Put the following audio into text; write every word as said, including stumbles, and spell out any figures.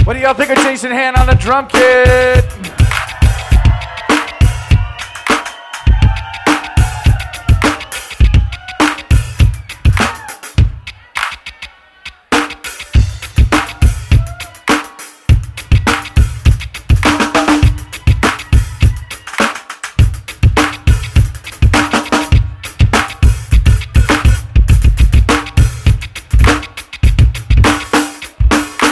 What do y'all think of Jason Han on the drum kit?